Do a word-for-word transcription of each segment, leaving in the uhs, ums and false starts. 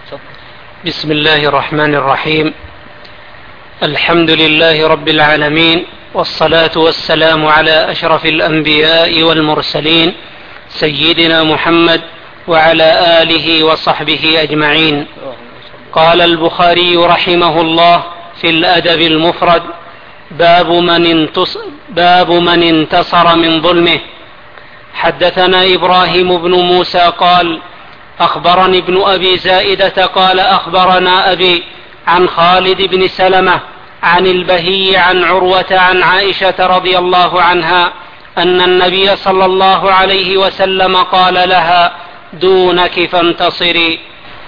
بسم الله الرحمن الرحيم. الحمد لله رب العالمين، والصلاة والسلام على أشرف الأنبياء والمرسلين سيدنا محمد وعلى آله وصحبه أجمعين. قال البخاري رحمه الله في الأدب المفرد: باب من انتصر, باب من انتصر من ظلمه. حدثنا إبراهيم بن موسى قال: أخبرني ابن أبي زائدة قال: أخبرنا أبي عن خالد بن سلمة عن البهي عن عروة عن عائشة رضي الله عنها أن النبي صلى الله عليه وسلم قال لها: دونك فانتصري.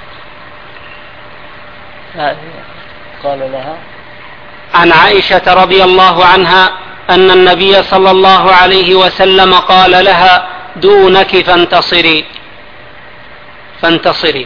قال لها عن عائشة رضي الله عنها أن النبي صلى الله عليه وسلم قال لها: دونك فانتصري فانتصري.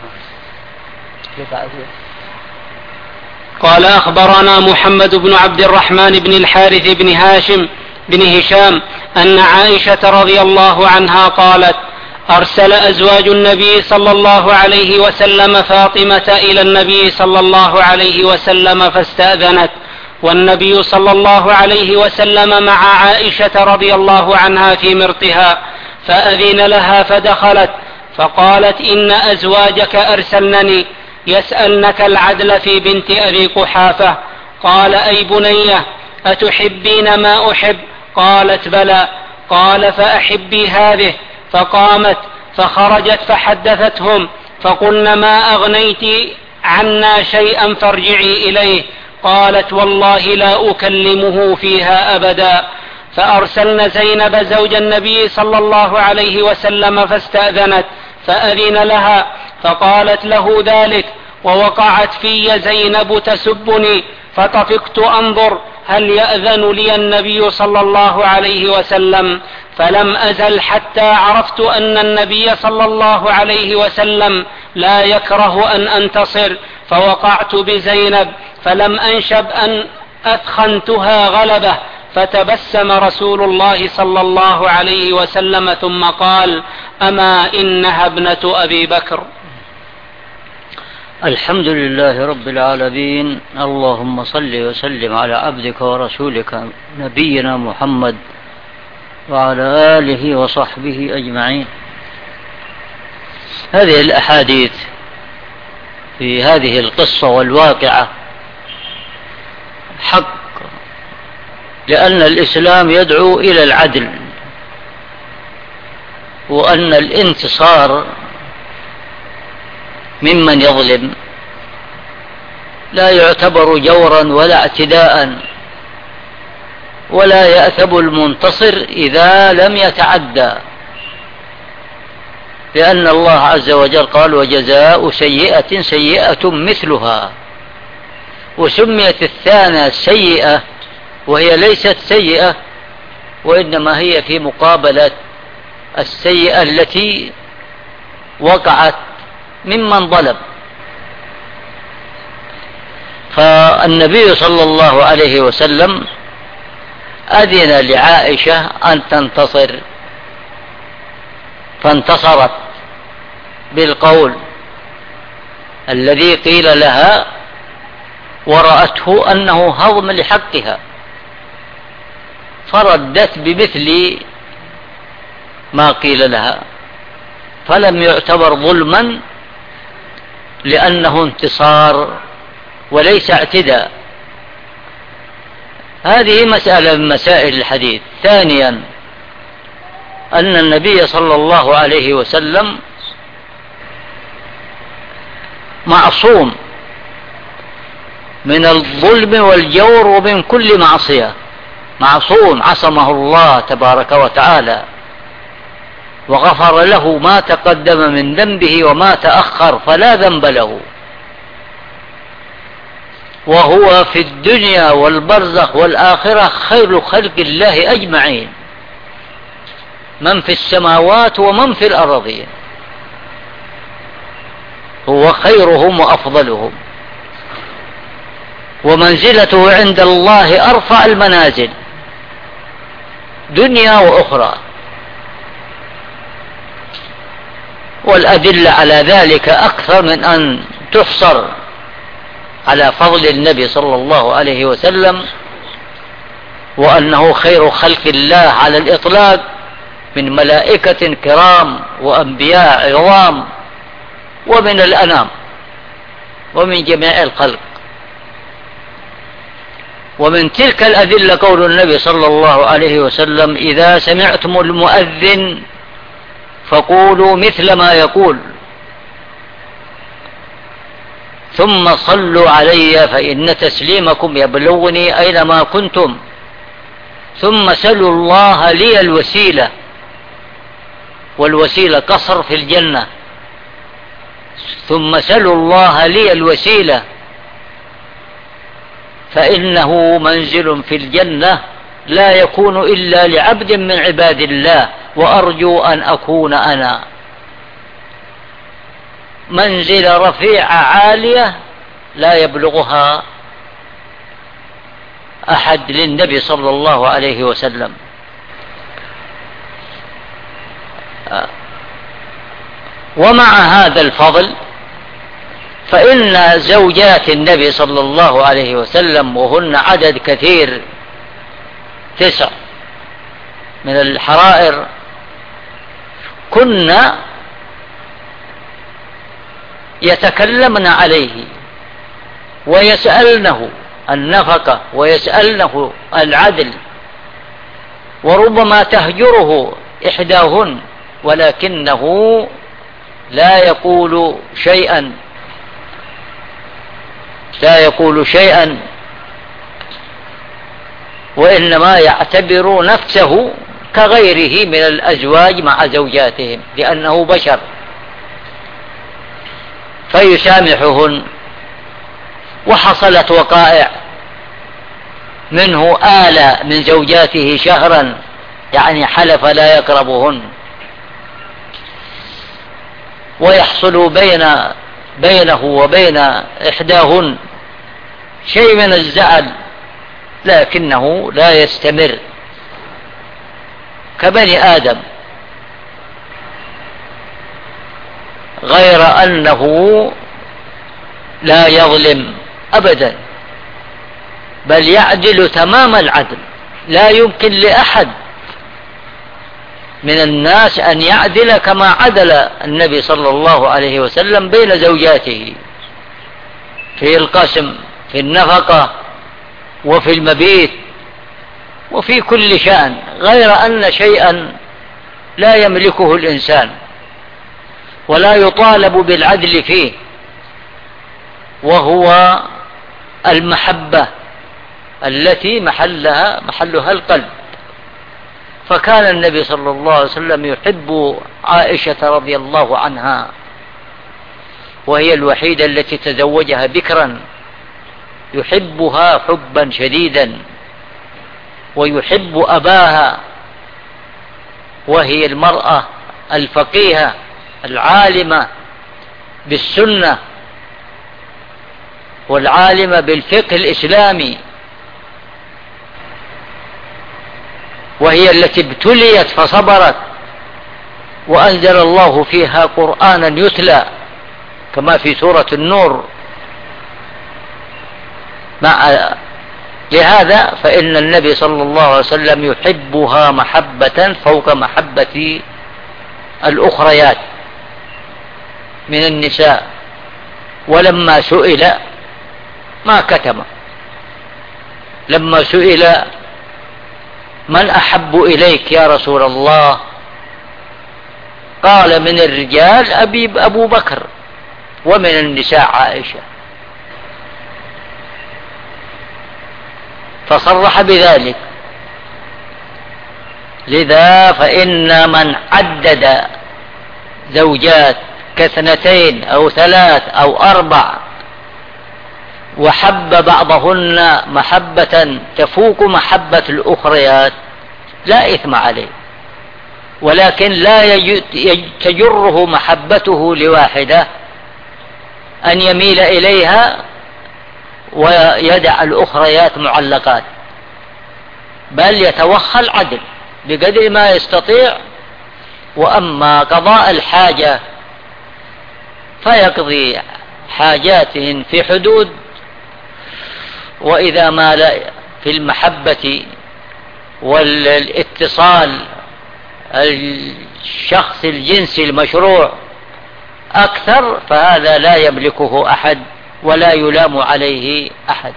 قال: أخبرنا محمد بن عبد الرحمن بن الحارث بن هاشم بن هشام أن عائشة رضي الله عنها قالت: أرسل أزواج النبي صلى الله عليه وسلم فاطمة إلى النبي صلى الله عليه وسلم فاستأذنت، والنبي صلى الله عليه وسلم مع عائشة رضي الله عنها في مرطها، فأذن لها فدخلت، فقالت: إن أزواجك أرسلنني يسألنك العدل في بنت أبي قحافة. قال: أي بنية، أتحبين ما أحب؟ قالت: بلى. قال: فأحبي هذه. فقامت فخرجت فحدثتهم، فقلن: ما أغنيت عنا شيئا فارجعي إليه. قالت: والله لا أكلمه فيها أبدا. فأرسلن زينب زوج النبي صلى الله عليه وسلم فاستأذنت، فأذن لها، فقالت له ذلك، ووقعت في زينب تسبني، فطفقت أنظر هل يأذن لي النبي صلى الله عليه وسلم، فلم أزل حتى عرفت أن النبي صلى الله عليه وسلم لا يكره أن أنتصر، فوقعت بزينب، فلم أنشب أن أثخنتها غلبة، فتبسم رسول الله صلى الله عليه وسلم ثم قال: أما إنها ابنة أبي بكر. الحمد لله رب العالمين، اللهم صل وسلم على عبدك ورسولك نبينا محمد وعلى آله وصحبه أجمعين. هذه الأحاديث في هذه القصة والواقعة حق، لأن الإسلام يدعو إلى العدل، وأن الانتصار ممن يظلم لا يعتبر جورا ولا اعتداء، ولا يأثب المنتصر إذا لم يتعدى، لأن الله عز وجل قال: وجزاء سيئة سيئة مثلها. وسميت الثانية سيئة وهي ليست سيئة، وإنما هي في مقابلة السيئة التي وقعت ممن ظلم. فالنبي صلى الله عليه وسلم أذن لعائشة أن تنتصر، فانتصرت بالقول الذي قيل لها، ورأته أنه هضم لحقها، فردت بمثل ما قيل لها، فلم يعتبر ظلما، لأنه انتصار وليس اعتداء. هذه مسألة من مسائل الحديث. ثانيا، أن النبي صلى الله عليه وسلم معصوم من الظلم والجور ومن كل معصية، معصوم، عصمه الله تبارك وتعالى، وغفر له ما تقدم من ذنبه وما تأخر، فلا ذنب له، وهو في الدنيا والبرزخ والآخرة خير خلق الله أجمعين، من في السماوات ومن في الأرضين، هو خيرهم وأفضلهم، ومنزلته عند الله أرفع المنازل دنيا وأخرى. والأدلة على ذلك أكثر من أن تحصر على فضل النبي صلى الله عليه وسلم، وأنه خير خلق الله على الإطلاق من ملائكة كرام وأنبياء عظام ومن الأنام ومن جميع الخلق. ومن تلك الأدلة قول النبي صلى الله عليه وسلم: إذا سمعتم المؤذن فقولوا مثل ما يقول ثم صلوا علي فإن تسليمكم يبلغني أينما كنتم، ثم سلوا الله لي الوسيلة، والوسيلة قصر في الجنة، ثم سلوا الله لي الوسيلة فإنه منزل في الجنة لا يكون إلا لعبد من عباد الله، وأرجو أن أكون أنا. منزل رفيعة عالية لا يبلغها أحد للنبي صلى الله عليه وسلم. ومع هذا الفضل فإن زوجات النبي صلى الله عليه وسلم، وهن عدد كثير تسع من الحرائر، كنا يتكلمن عليه ويسألنه النفقة ويسألنه العدل، وربما تهجره إحداهن ولكنه لا يقول شيئا لا يقول شيئا وإنما يعتبر نفسه كغيره من الأزواج مع زوجاتهم، لأنه بشر، فيسامحهن. وحصلت وقائع منه آل من زوجاته شهرا، يعني حلف لا يقربهن، ويحصل بين بينه وبين إحداهن شيء من الزعل، لكنه لا يستمر كبني آدم، غير أنه لا يظلم أبدا، بل يعدل تمام العدل. لا يمكن لأحد من الناس أن يعدل كما عدل النبي صلى الله عليه وسلم بين زوجاته في القسم، في النفقة، وفي المبيت، وفي كل شأن، غير أن شيئا لا يملكه الإنسان ولا يطالب بالعدل فيه، وهو المحبة التي محلها محلها القلب. فكان النبي صلى الله عليه وسلم يحب عائشة رضي الله عنها، وهي الوحيدة التي تزوجها بكرا، يحبها حبا شديدا، ويحب أباها، وهي المرأة الفقيهة العالمة بالسنة والعالمة بالفقه الإسلامي، وهي التي ابتليت فصبرت، وأنزل الله فيها قرآنا يتلى كما في سورة النور. مع لهذا فإن النبي صلى الله عليه وسلم يحبها محبة فوق محبة الأخريات من النساء. ولما سئل ما كتم، لما سئل من أحب إليك يا رسول الله، قال من الرجال أبي أبو بكر، ومن النساء عائشة، فصرح بذلك. لذا فإن من عدد زوجات كاثنتين أو ثلاث أو أربع وحب بعضهن محبة تفوق محبة الأخريات لا إثم عليه، ولكن لا تجره محبته لواحدة أن يميل إليها ويدع الأخريات معلقات، بل يتوخى العدل بقدر ما يستطيع. وأما قضاء الحاجة فيقضي حاجاتهم في حدود، وإذا ما في المحبة والاتصال الشخص الجنسي المشروع أكثر فهذا لا يملكه أحد ولا يلام عليه أحد.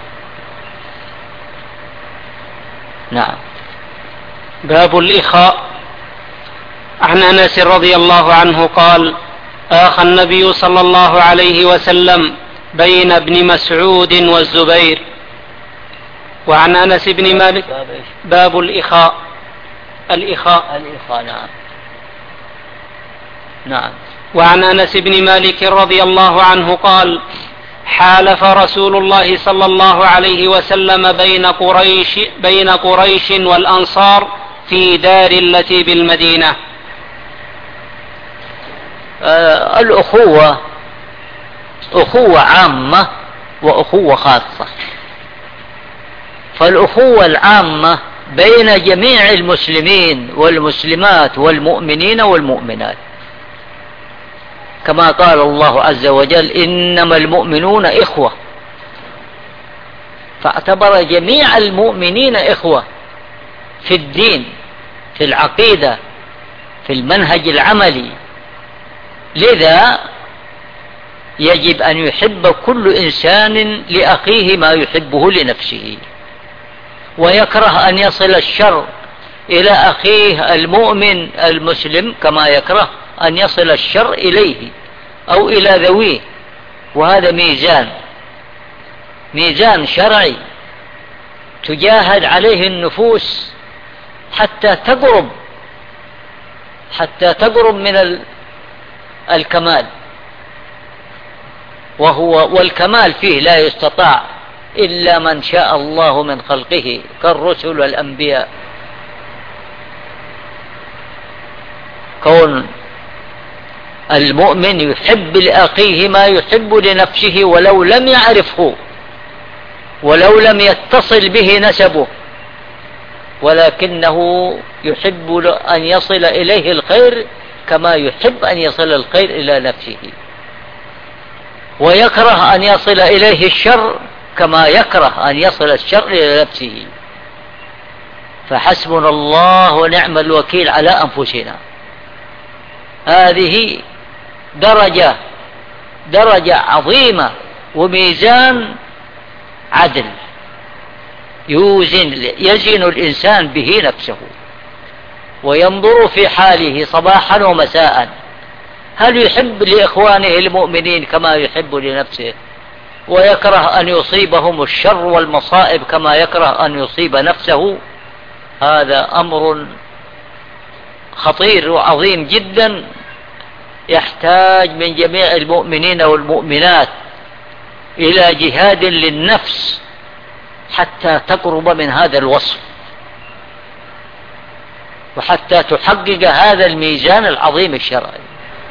نعم. باب الإخاء. عن أنس رضي الله عنه قال: آخى النبي صلى الله عليه وسلم بين ابن مسعود والزبير. وعن أنس بن مالك. باب الإخاء. الإخاء الإخاء نعم. نعم. وعن أنس بن مالك رضي الله عنه قال: حالف رسول الله صلى الله عليه وسلم بين قريش, بين قريش والأنصار في دار التي بالمدينة. آه الأخوة أخوة عامة وأخوة خاصة. فالأخوة العامة بين جميع المسلمين والمسلمات والمؤمنين والمؤمنات، كما قال الله عز وجل: إنما المؤمنون إخوة، فاعتبر جميع المؤمنين إخوة في الدين، في العقيدة، في المنهج العملي. لذا يجب أن يحب كل إنسان لأخيه ما يحبه لنفسه، ويكره أن يصل الشر إلى أخيه المؤمن المسلم كما يكره أن يصل الشر إليه أو إلى ذويه. وهذا ميزان ميزان شرعي تجاهد عليه النفوس حتى تقرب حتى تقرب من الكمال، وهو والكمال فيه لا يستطاع إلا من شاء الله من خلقه كالرسل والأنبياء. كون المؤمن يحب لأخيه ما يحب لنفسه ولو لم يعرفه ولو لم يتصل به نسبه، ولكنه يحب أن يصل إليه الخير كما يحب أن يصل الخير إلى نفسه، ويكره أن يصل إليه الشر كما يكره أن يصل الشر إلى نفسه. فحسبنا الله ونعم الوكيل على أنفسنا. هذه درجة درجة عظيمة وميزان عدل يوزن يزن الإنسان به نفسه، وينظر في حاله صباحا ومساء هل يحب لإخوانه المؤمنين كما يحب لنفسه، ويكره أن يصيبهم الشر والمصائب كما يكره أن يصيب نفسه. هذا أمر خطير وعظيم جدا، يحتاج من جميع المؤمنين والمؤمنات إلى جهاد للنفس حتى تقرب من هذا الوصف، وحتى تحقق هذا الميزان العظيم الشرعي.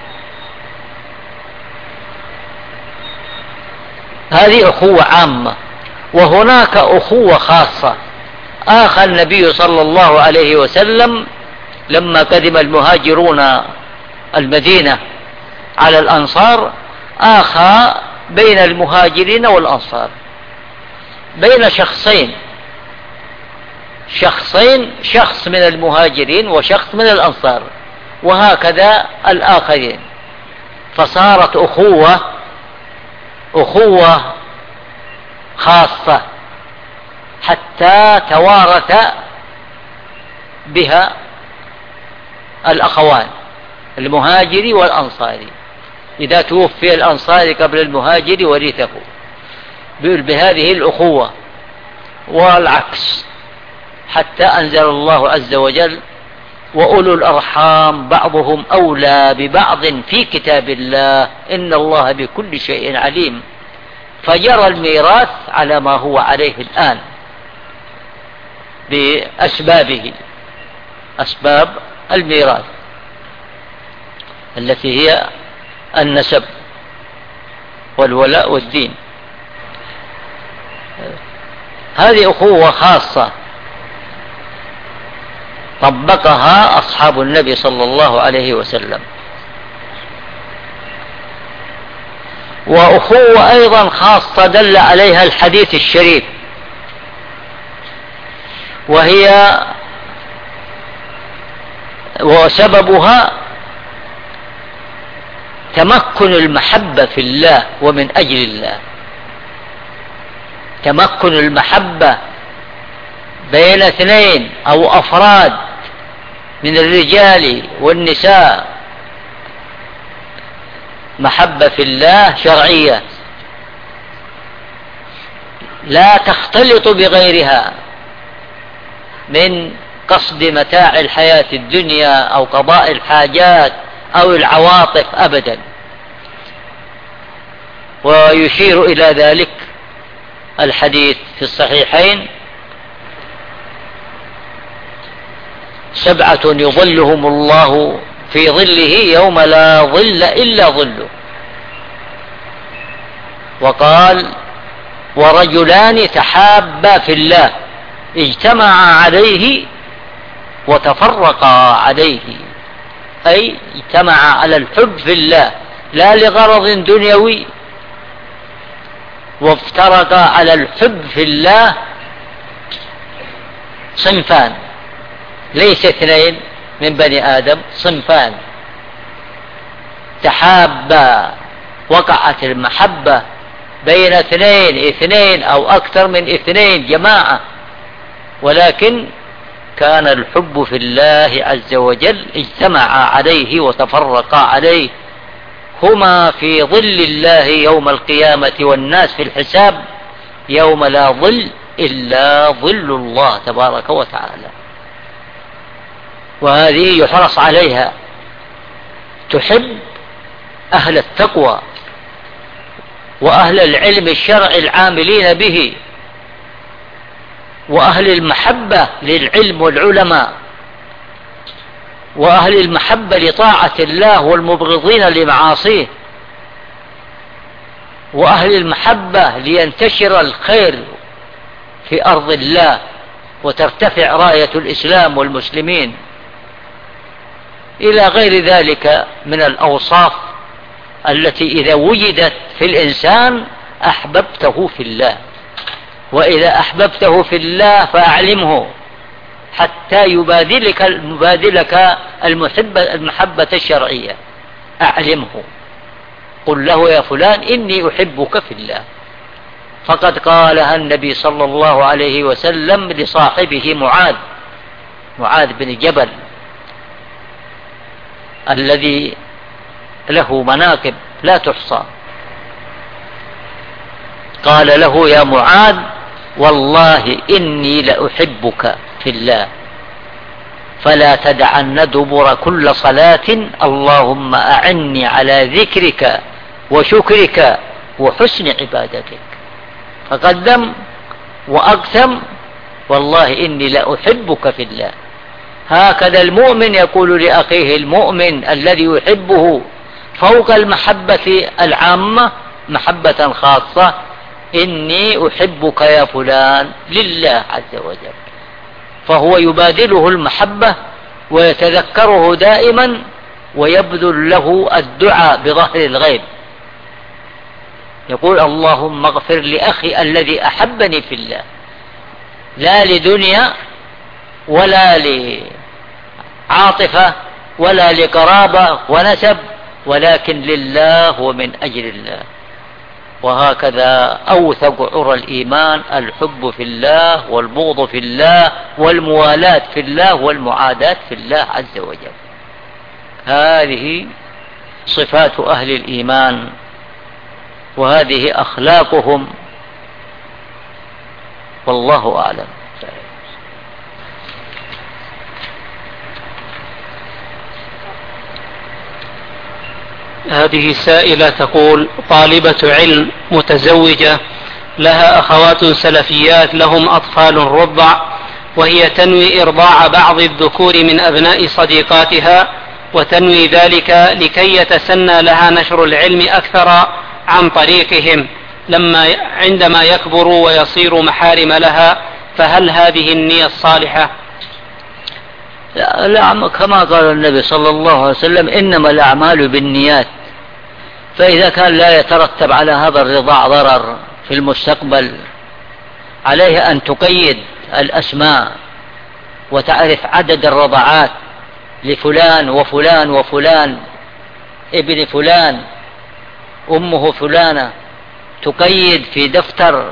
هذه أخوة عامة. وهناك أخوة خاصة. آخى النبي صلى الله عليه وسلم لما قدم المهاجرون المدينة على الأنصار، آخى بين المهاجرين والأنصار، بين شخصين شخصين شخص من المهاجرين وشخص من الأنصار، وهكذا الآخرين. فصارت أخوة أخوة خاصة حتى توارث بها الأخوان المهاجري والأنصاري. إذا توفي الأنصاري قبل المهاجري ورثه بهذه الأخوة، والعكس، حتى أنزل الله عز وجل: وأولو الأرحام بعضهم أولى ببعض في كتاب الله إن الله بكل شيء عليم. فجرى الميراث على ما هو عليه الآن بأسبابه، أسباب الميراث التي هي النسب والولاء والدين. هذه أخوة خاصة طبقها أصحاب النبي صلى الله عليه وسلم. وأخوة أيضا خاصة دل عليها الحديث الشريف، وهي وسببها تمكن المحبة في الله ومن أجل الله، تمكن المحبة بين اثنين أو أفراد من الرجال والنساء، محبة في الله شرعية لا تختلط بغيرها من قصد متاع الحياة الدنيا أو قضاء الحاجات أو العواطف أبدا. ويشير إلى ذلك الحديث في الصحيحين: سبعة يظلهم الله في ظله يوم لا ظل إلا ظله. وقال: ورجلان تحابا في الله اجتمعا عليه وتفرقا عليه، أي اجتمعا على الحب في الله لا لغرض دنيوي، وافترقا على الحب في الله. صنفان، ليس اثنين من بني آدم، صنفان تحابا، وقعت المحبة بين اثنين اثنين أو أكثر من اثنين، جماعة، ولكن كان الحب في الله عز وجل اجتمعا عليه وتفرقا عليه. هما في ظل الله يوم القيامة والناس في الحساب يوم لا ظل إلا ظل الله تبارك وتعالى. وهذه يحرص عليها، تحب أهل التقوى وأهل العلم الشرعي العاملين به، وأهل المحبة للعلم والعلماء، وأهل المحبة لطاعة الله والمبغضين لمعاصيه، وأهل المحبة لينتشر الخير في أرض الله وترتفع راية الإسلام والمسلمين، إلى غير ذلك من الأوصاف التي إذا وجدت في الإنسان أحببته في الله. وإذا أحببته في الله فأعلمه حتى يبادلك يبادلك المحبة المحبة الشرعية، أعلمه، قل له: يا فلان إني أحبك في الله. فقد قالها النبي صلى الله عليه وسلم لصاحبه معاذ معاذ بن جبل الذي له مناقب لا تحصى. قال له: يا معاذ، والله إني لأحبك في الله، فلا تدعن دبر كل صلاة اللهم أعني على ذكرك وشكرك وحسن عبادتك. فقدم وأقسم: والله إني لأحبك في الله. هكذا المؤمن يقول لأخيه المؤمن الذي يحبه فوق المحبة العامة محبة خاصة: إني أحبك يا فلان لله عز وجل. فهو يبادله المحبة ويتذكره دائما ويبذل له الدعاء بظهر الغيب، يقول: اللهم اغفر لأخي الذي أحبني في الله، لا لدنيا ولا لعاطفة ولا لقرابة ونسب، ولكن لله ومن أجل الله. وهكذا أوثق عرى الإيمان الحب في الله والبغض في الله والموالاة في الله والمعاداة في الله عز وجل. هذه صفات أهل الإيمان، وهذه أخلاقهم، والله أعلم. هذه سائلة تقول: طالبة علم متزوجة لها أخوات سلفيات لهم أطفال رضع، وهي تنوي إرضاع بعض الذكور من أبناء صديقاتها، وتنوي ذلك لكي يتسنى لها نشر العلم أكثر عن طريقهم لما عندما يكبروا ويصيروا محارم لها، فهل هذه النية الصالحة؟ لا، كما قال النبي صلى الله عليه وسلم: إنما الأعمال بالنيات، فإذا كان لا يترتب على هذا الرضاع ضرر في المستقبل، عليه أن تقيد الأسماء وتعرف عدد الرضعات لفلان وفلان وفلان، ابن فلان، أمه فلانة، تقيد في دفتر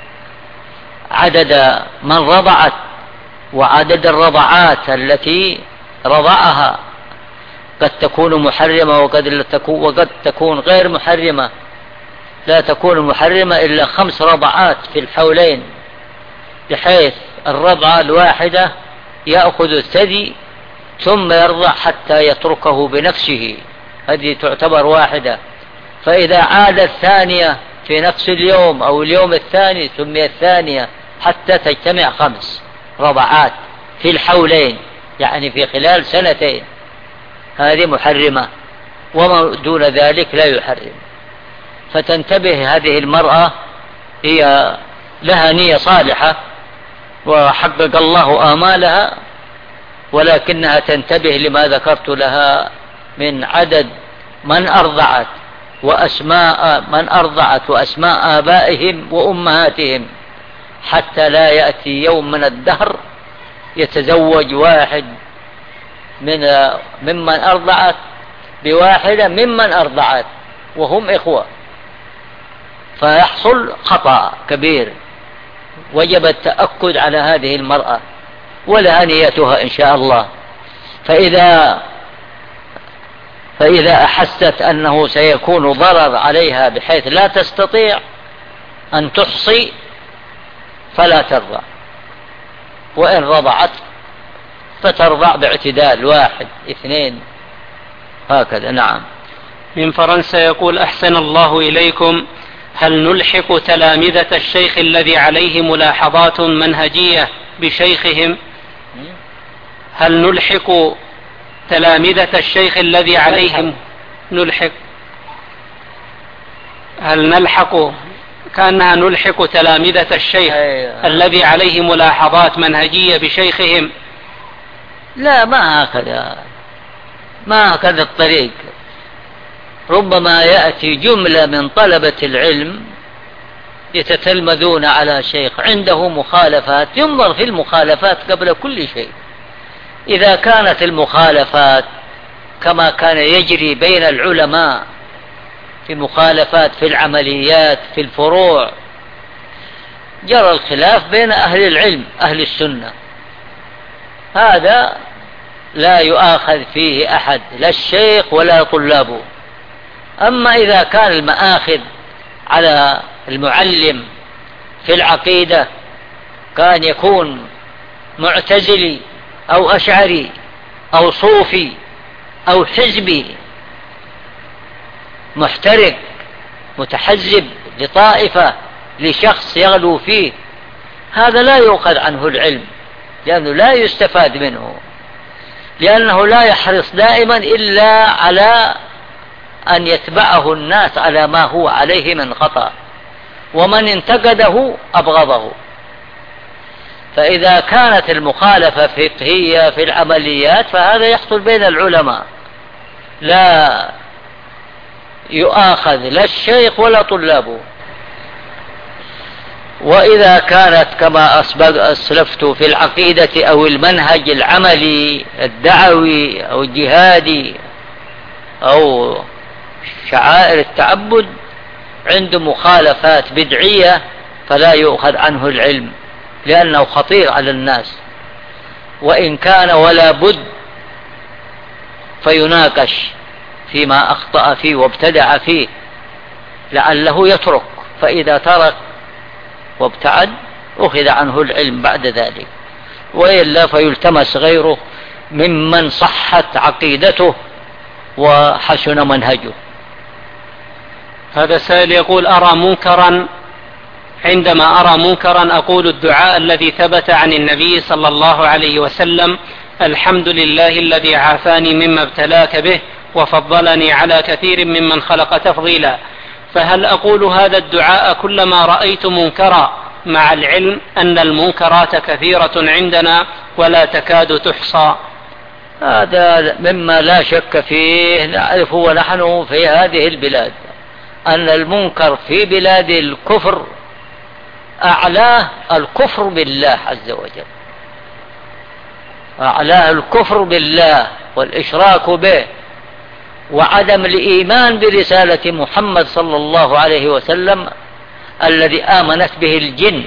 عدد من رضعت وعدد الرضعات التي رضعها، قد تكون محرمة وقد تكون, وقد تكون غير محرمة، لا تكون محرمة إلا خمس رضعات في الحولين، بحيث الرضعة الواحدة يأخذ الثدي ثم يرضع حتى يتركه بنفسه، هذه تعتبر واحدة. فإذا عاد الثانية في نفس اليوم أو اليوم الثاني سمي الثانية، حتى تجتمع خمس رضعات في الحولين، يعني في خلال سنتين، هذه محرمة، وما دون ذلك لا يحرم. فتنتبه هذه المرأة، هي لها نية صالحة وحقق الله آمالها، ولكنها تنتبه لما ذكرت لها من عدد من أرضعت وأسماء من أرضعت وأسماء آبائهم وأمهاتهم، حتى لا يأتي يوم من الدهر يتزوج واحد من ممن أرضعت بواحدة ممن أرضعت وهم إخوة، فيحصل خطأ كبير. وجب التأكد على هذه المرأة ولها نيتها إن شاء الله. فإذا فإذا أحست أنه سيكون ضرر عليها بحيث لا تستطيع أن تحصي فلا ترضع، وإن رضعت فترضع باعتدال، واحد اثنين هكذا. نعم. من فرنسا يقول: أحسن الله إليكم، هل نلحق تلامذة الشيخ الذي عليه ملاحظات منهجية بشيخهم؟ هل نلحق تلامذة الشيخ الذي عليهم نلحق هل نلحق كأنها نلحق تلامذة الشيخ الذي عليه ملاحظات منهجية بشيخهم؟ لا، ما هكذا، ما هكذا الطريق. ربما يأتي جملة من طلبة العلم يتتلمذون على شيخ عنده مخالفات، ينظر في المخالفات قبل كل شيء. إذا كانت المخالفات كما كان يجري بين العلماء في مخالفات في العمليات في الفروع، جرى الخلاف بين أهل العلم أهل السنة، هذا لا يؤاخذ فيه أحد، لا الشيخ ولا طلابه. أما إذا كان المآخذ على المعلم في العقيدة كان يكون معتزلي أو أشعري أو صوفي أو حزبي محترق متحزب لطائفة لشخص يغلو فيه، هذا لا يؤخذ عنه العلم، لأنه لا يستفاد منه، لأنه لا يحرص دائما إلا على أن يتبعه الناس على ما هو عليه من خطأ، ومن انتقده أبغضه. فإذا كانت المخالفة فقهية في العمليات فهذا يحصل بين العلماء، لا يؤاخذ لا الشيخ ولا طلابه. وإذا كانت كما أسلفت في العقيدة أو المنهج العملي الدعوي أو الجهادي أو شعائر التعبد عنده مخالفات بدعية فلا يؤخذ عنه العلم، لأنه خطير على الناس. وإن كان ولا بد فيناقش فيما أخطأ فيه وابتدع فيه لعله يترك، فإذا ترك وابتعد أخذ عنه العلم بعد ذلك، وإلا فيلتمس غيره ممن صحت عقيدته وحسن منهجه. هذا سائل يقول: أرى منكرا عندما أرى منكرا أقول الدعاء الذي ثبت عن النبي صلى الله عليه وسلم: الحمد لله الذي عافاني مما ابتلاك به وفضلني على كثير ممن خلق تفضيلا. فهل أقول هذا الدعاء كلما رأيت منكرا، مع العلم أن المنكرات كثيرة عندنا ولا تكاد تحصى؟ هذا مما لا شك فيه، نعرفه ونحن في هذه البلاد. أن المنكر في بلاد الكفر أعلاه الكفر بالله عز وجل، أعلاه الكفر بالله والإشراك به وعدم الإيمان برسالة محمد صلى الله عليه وسلم الذي آمنت به الجن.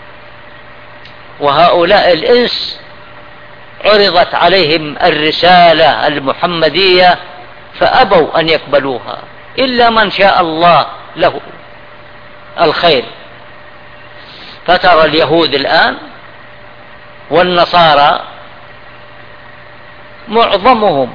وهؤلاء الإنس عرضت عليهم الرسالة المحمدية فأبوا أن يقبلوها إلا من شاء الله له الخير. فترى اليهود الآن والنصارى معظمهم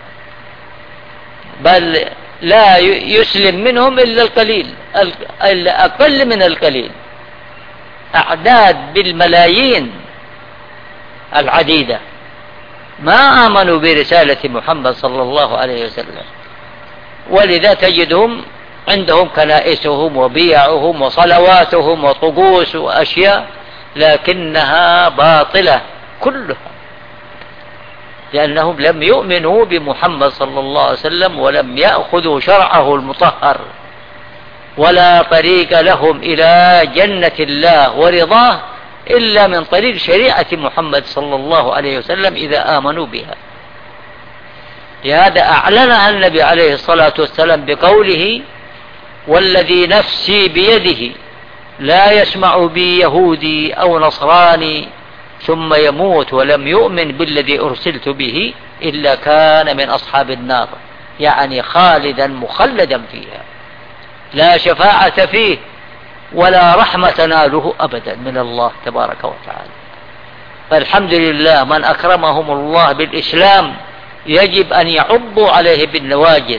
بل لا يسلم منهم إلا القليل، أقل من القليل، أعداد بالملايين العديدة ما آمنوا برسالة محمد صلى الله عليه وسلم. ولذا تجدهم عندهم كنائسهم وبيعهم وصلواتهم وطقوس وأشياء لكنها باطلة كلها، لأنهم لم يؤمنوا بمحمد صلى الله عليه وسلم ولم يأخذوا شرعه المطهر، ولا طريق لهم إلى جنة الله ورضاه إلا من طريق شريعة محمد صلى الله عليه وسلم إذا آمنوا بها. لهذا أعلنها النبي عليه الصلاة والسلام بقوله: والذي نفسي بيده لا يسمع بي يهودي أو نصراني ثم يموت ولم يؤمن بالذي أرسلت به إلا كان من أصحاب النار، يعني خالدا مخلدا فيها لا شفاعة فيه ولا رحمة ناله أبدا من الله تبارك وتعالى. فالحمد لله من أكرمهم الله بالإسلام يجب أن يعضوا عليه بالنواجذ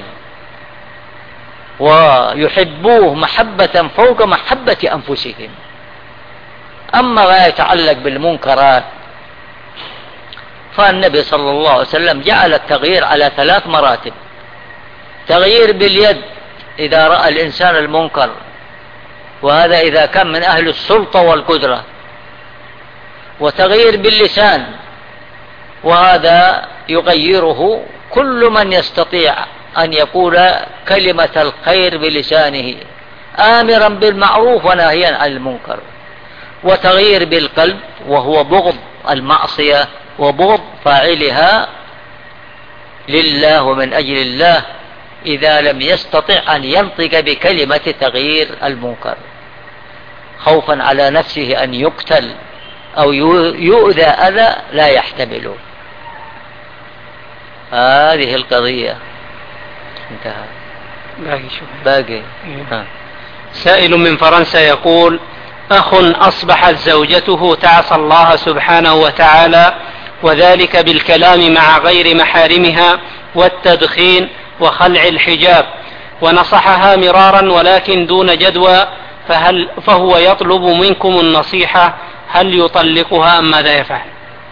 ويحبوه محبة فوق محبة أنفسهم. أما ما يتعلق بالمنكرات فالنبي صلى الله عليه وسلم جعل التغيير على ثلاث مراتب: تغيير باليد إذا رأى الإنسان المنكر، وهذا إذا كان من أهل السلطة والقدرة، وتغيير باللسان، وهذا يغيره كل من يستطيع أن يقول كلمة الخير بلسانه آمرا بالمعروف وناهيا عن المنكر، وتغيير بالقلب وهو بغض المعصية وبغض فاعلها لله ومن أجل الله إذا لم يستطع أن ينطق بكلمة تغيير المنكر خوفا على نفسه أن يقتل أو يؤذى أذى لا يحتمله. هذه القضية انتهى. باقي شو باقي ها. سائل من فرنسا يقول: أخ أصبحت زوجته تعصى الله سبحانه وتعالى وذلك بالكلام مع غير محارمها والتدخين وخلع الحجاب، ونصحها مرارا ولكن دون جدوى، فهل فهو يطلب منكم النصيحة، هل يطلقها أم ماذا يفعل؟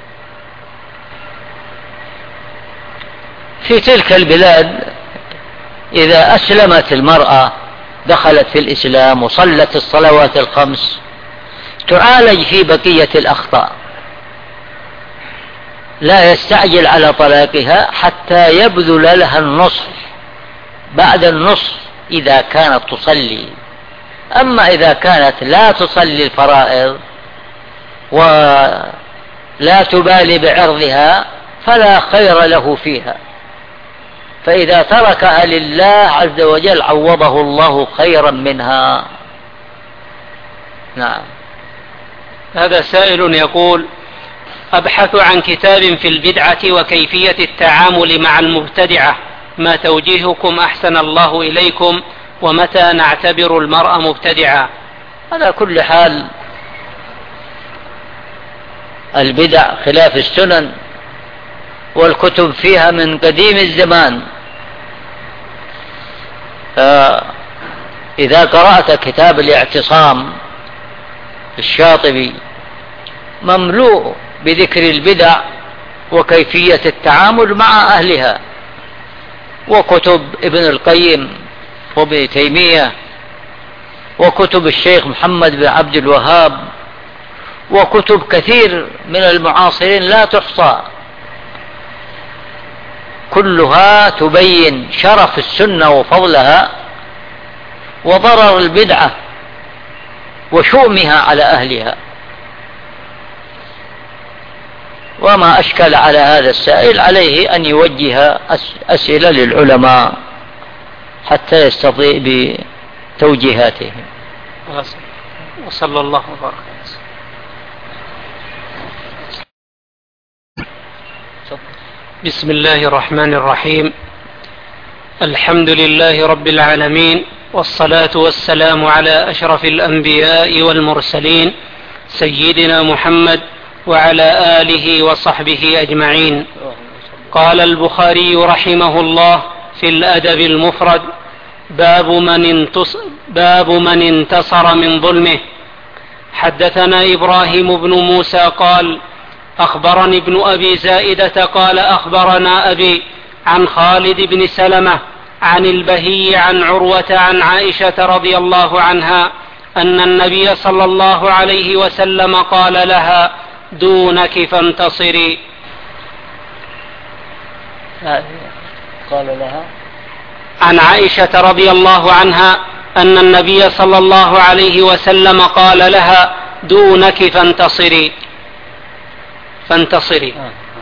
في تلك البلاد إذا أسلمت المرأة دخلت في الإسلام وصلت الصلوات الخمس تعالج في بقية الأخطاء، لا يستعجل على طلاقها حتى يبذل لها النصح بعد النصح إذا كانت تصلي. أما إذا كانت لا تصلي الفرائض ولا تبالي بعرضها فلا خير له فيها، فإذا تركها لله عز وجل عوضه الله خيرا منها. نعم. هذا سائل يقول: أبحث عن كتاب في البدعة وكيفية التعامل مع المبتدعة، ما توجيهكم أحسن الله إليكم، ومتى نعتبر المرأة مبتدعة؟ على كل حال البدع خلاف السنن والكتب فيها من قديم الزمان. إذا قرأت كتاب الاعتصام الشاطبي مملوء بذكر البدع وكيفية التعامل مع أهلها، وكتب ابن القيم وابن تيمية وكتب الشيخ محمد بن عبد الوهاب وكتب كثير من المعاصرين لا تحصى، كلها تبين شرف السنة وفضلها وضرر البدعة وشؤمها على أهلها. وما أشكل على هذا السائل عليه أن يوجه أسئلة للعلماء حتى يستطيع بتوجيهاتهم. وصلى الله وبارك. بسم الله الرحمن الرحيم. الحمد لله رب العالمين، والصلاة والسلام على أشرف الأنبياء والمرسلين سيدنا محمد وعلى آله وصحبه أجمعين. قال البخاري رحمه الله في الأدب المفرد: باب من انتصر, باب من انتصر من ظلمه. حدثنا إبراهيم بن موسى قال: أخبرني ابن أبي زائدة قال: أخبرنا أبي عن خالد بن سلمة عن البهي عن عروة عن عائشة رضي الله عنها أن النبي صلى الله عليه وسلم قال لها: دونك فانتصري. قال لها عن عائشة رضي الله عنها أن النبي صلى الله عليه وسلم قال لها: دونك فانتصري فانتصري.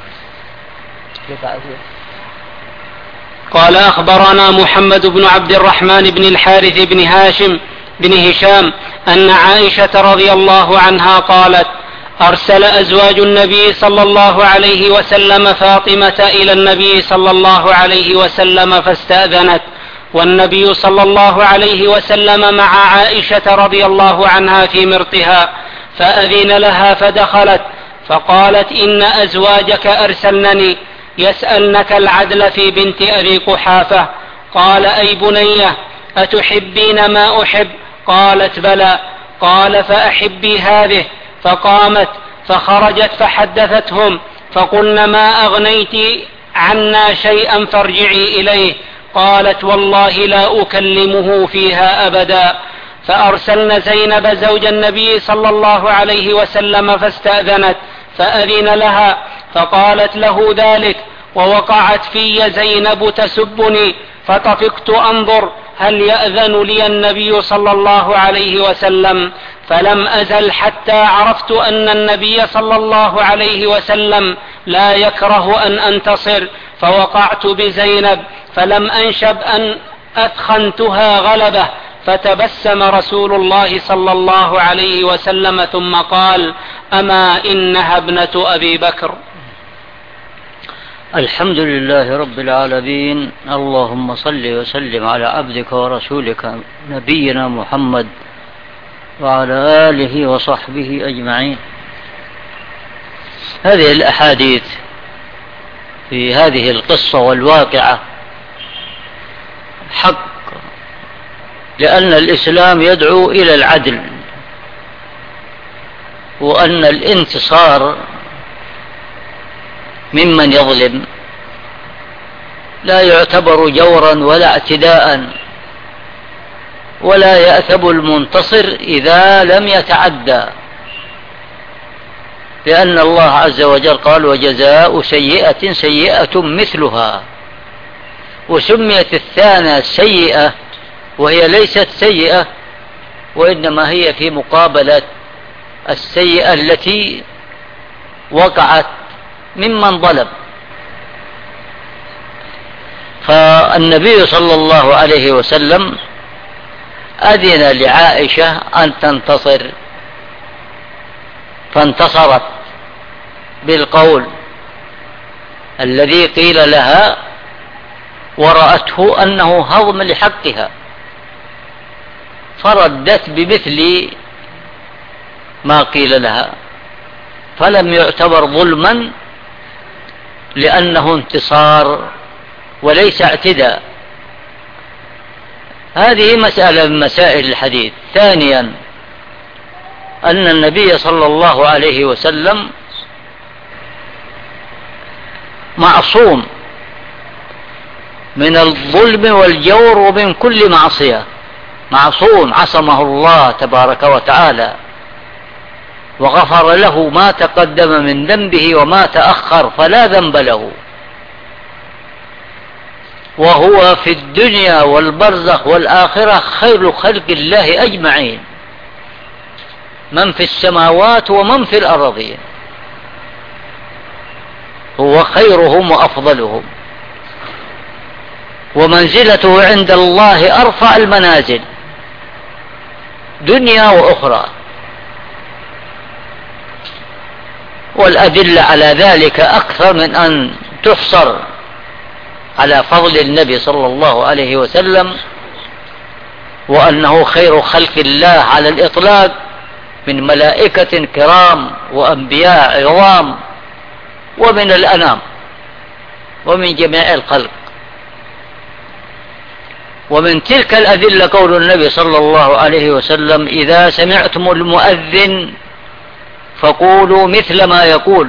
قال: أخبرنا محمد بن عبد الرحمن بن الحارث بن هاشم بن هشام أن عائشة رضي الله عنها قالت: أرسل أزواج النبي صلى الله عليه وسلم فاطمة إلى النبي صلى الله عليه وسلم فاستأذنت، والنبي صلى الله عليه وسلم مع عائشة رضي الله عنها في مرطها، فأذن لها فدخلت، فقالت: إن أزواجك أرسلنني يسألنك العدل في بنت أبي قحافة. قال: أي بنية، أتحبين ما أحب؟ قالت: بلى. قال: فأحبي هذه. فقامت فخرجت فحدثتهم، فقلن: ما أغنيت عنا شيئا فارجعي إليه. قالت: والله لا أكلمه فيها أبدا. فأرسلن زينب زوج النبي صلى الله عليه وسلم فاستأذنت، فأذن لها، فقالت له ذلك، ووقعت في زينب تسبني، فطفقت أنظر هل يأذن لي النبي صلى الله عليه وسلم، فلم أزل حتى عرفت أن النبي صلى الله عليه وسلم لا يكره أن أنتصر، فوقعت بزينب، فلم أنشب أن أثخنتها غلبة، فتبسم رسول الله صلى الله عليه وسلم ثم قال: أما إنها ابنة أبي بكر. الحمد لله رب العالمين، اللهم صل وسلم على عبدك ورسولك نبينا محمد وعلى آله وصحبه أجمعين. هذه الأحاديث في هذه القصة والواقعة حق، لأن الإسلام يدعو إلى العدل، وأن الانتصار ممن يظلم لا يعتبر جورا ولا اعتداء، ولا يأثب المنتصر إذا لم يتعدى، لأن الله عز وجل قال: وجزاء سيئة سيئة مثلها. وسميت الثانية سيئة وهي ليست سيئة، وإنما هي في مقابلة السيئة التي وقعت ممن ظلم. فالنبي صلى الله عليه وسلم أذن لعائشة أن تنتصر، فانتصرت بالقول الذي قيل لها، ورأته أنه هضم لحقها، فردت بمثل ما قيل لها، فلم يعتبر ظلما لأنه انتصار وليس اعتداء. هذه مسألة من مسائل الحديث. ثانيا، أن النبي صلى الله عليه وسلم معصوم من الظلم والجور ومن كل معصية، معصوم، عصمه الله تبارك وتعالى، وغفر له ما تقدم من ذنبه وما تأخر، فلا ذنب له. وهو في الدنيا والبرزخ والآخرة خير خلق الله أجمعين، من في السماوات ومن في الأرضين، هو خيرهم وأفضلهم، ومنزلته عند الله أرفع المنازل دنيا وأخرى. والأدلة على ذلك أكثر من أن تحصر على فضل النبي صلى الله عليه وسلم، وأنه خير خلق الله على الإطلاق من ملائكة كرام وأنبياء عظام ومن الأنام ومن جميع الخلق. ومن تلك الأدلة قول النبي صلى الله عليه وسلم: إذا سمعتم المؤذن فقولوا مثل ما يقول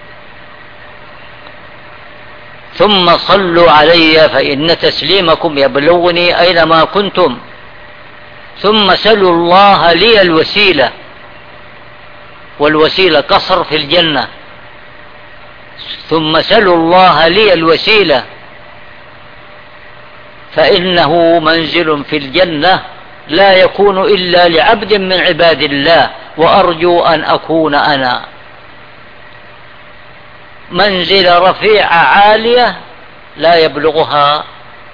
ثم صلوا علي فإن تسليمكم يبلغني أينما كنتم، ثم سلوا الله لي الوسيلة، والوسيلة قصر في الجنة، ثم سلوا الله لي الوسيلة فإنه منزل في الجنة لا يكون إلا لعبد من عباد الله، وأرجو أن أكون أنا. منزل رفيعة عالية لا يبلغها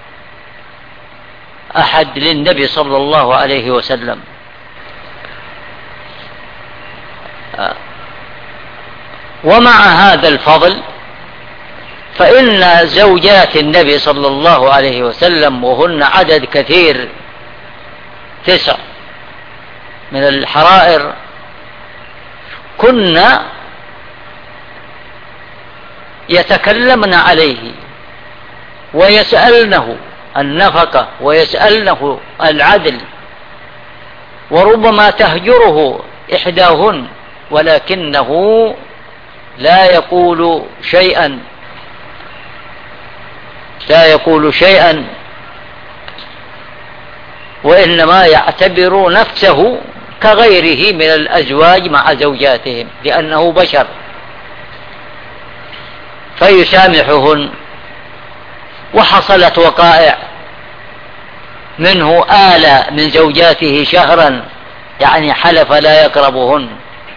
أحد للنبي صلى الله عليه وسلم. ومع هذا الفضل فإن زوجات النبي صلى الله عليه وسلم، وهن عدد كثير تسع من الحرائر، كنا يتكلمن عليه ويسألنه النفقة ويسألنه العدل، وربما تهجره إحداهن ولكنه لا يقول شيئا لا يقول شيئا وإنما يعتبر نفسه كغيره من الأزواج مع زوجاتهم، لأنه بشر، فيسامحهن. وحصلت وقائع منه آل من زوجاته شهرا، يعني حلف لا يقربهن،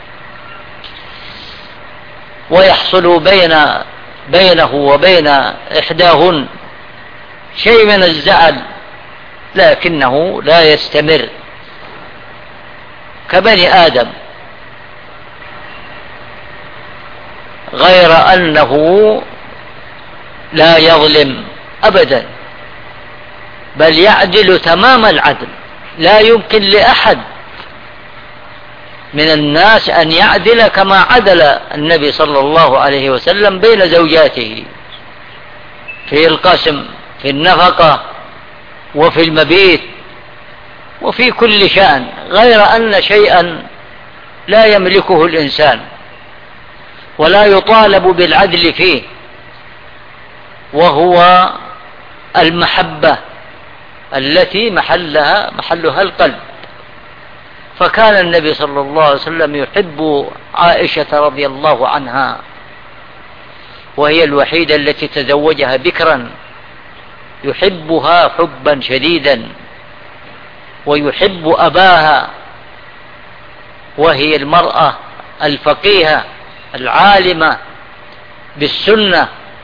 ويحصل بين بينه وبين إحداهن شيء من الزعل، لكنه لا يستمر كبني آدم، غير أنه لا يظلم أبدا، بل يعدل تمام العدل. لا يمكن لأحد من الناس أن يعدل كما عدل النبي صلى الله عليه وسلم بين زوجاته في القسم، في النفقة، وفي المبيت، وفي كل شأن، غير أن شيئا لا يملكه الإنسان ولا يطالب بالعدل فيه، وهو المحبة التي محلها محلها القلب. فكان النبي صلى الله عليه وسلم يحب عائشة رضي الله عنها، وهي الوحيدة التي تزوجها بكرا، يحبها حبا شديدا، ويحب أباها، وهي المرأة الفقيهة العالمة بالسنة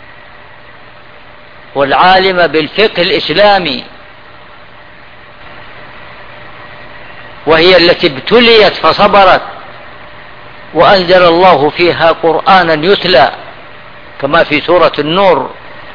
والعالمة بالفقه الإسلامي، وهي التي ابتليت فصبرت، وأنزل الله فيها قرآنا يتلى كما في سورة النور.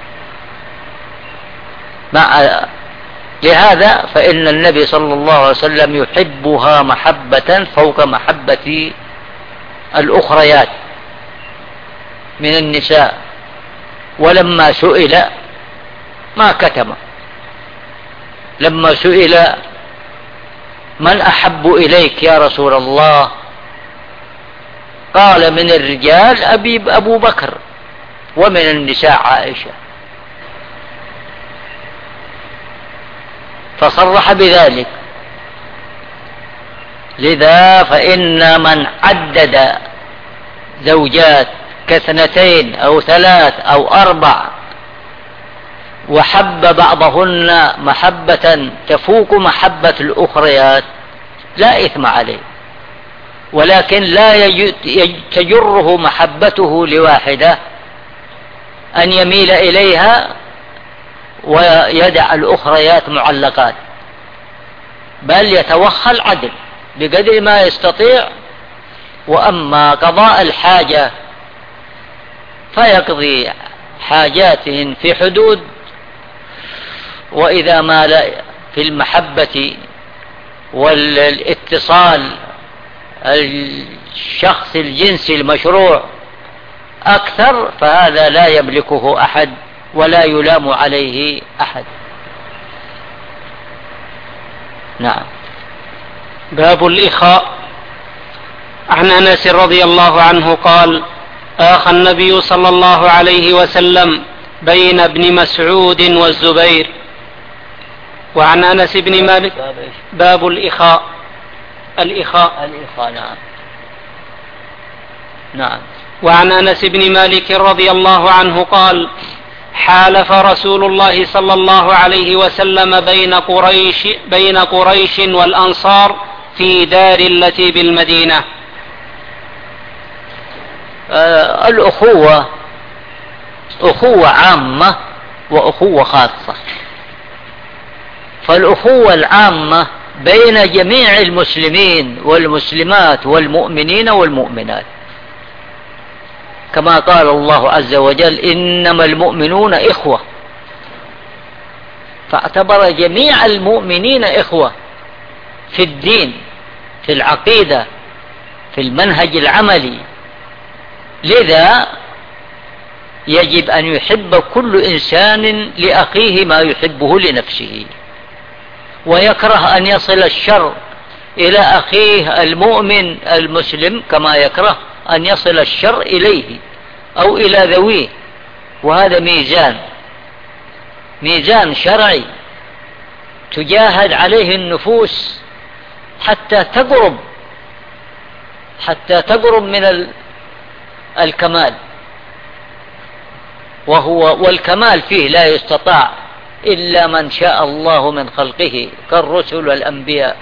مع لهذا فإن النبي صلى الله عليه وسلم يحبها محبة فوق محبة الأخريات من النساء. ولما سئل ما كتم، لما سئل من أحب إليك يا رسول الله، قال من الرجال أبي أبو بكر، ومن النساء عائشة، فصرح بذلك. لذا فإن من عدد زوجات كاثنتين أو ثلاث أو أربع وحب بعضهن محبة تفوق محبة الأخريات لا إثم عليه، ولكن لا تجره محبته لواحدة أن يميل إليها ويدع الأخريات معلقات، بل يتوخى العدل بقدر ما يستطيع. وأما قضاء الحاجة فيقضي حاجاتهن في حدود، وإذا مال في المحبة والاتصال الشخص الجنسي المشروع أكثر فهذا لا يملكه أحد ولا يلام عليه أحد. نعم. باب الإخاء. عن أنس رضي الله عنه قال: آخى النبي صلى الله عليه وسلم بين ابن مسعود والزبير. وعن أنس بن مالك. باب الإخاء. الإخاء الإخاء نعم. نعم. وعن أنس بن مالك رضي الله عنه قال: حالف رسول الله صلى الله عليه وسلم بين قريش, بين قريش والأنصار في دار التي بالمدينة. آه الأخوة أخوة عامة وأخوة خاصة. فالأخوة العامة بين جميع المسلمين والمسلمات والمؤمنين والمؤمنات، كما قال الله عز وجل: إنما المؤمنون إخوة، فاعتبر جميع المؤمنين إخوة في الدين، في العقيدة، في المنهج العملي. لذا يجب أن يحب كل إنسان لأخيه ما يحبه لنفسه، ويكره أن يصل الشر إلى أخيه المؤمن المسلم كما يكره أن يصل الشر إليه أو إلى ذويه. وهذا ميزان ميزان شرعي تجاهد عليه النفوس حتى تقرب حتى تقرب من الكمال، وهو والكمال فيه لا يستطاع إلا من شاء الله من خلقه كالرسل والأنبياء.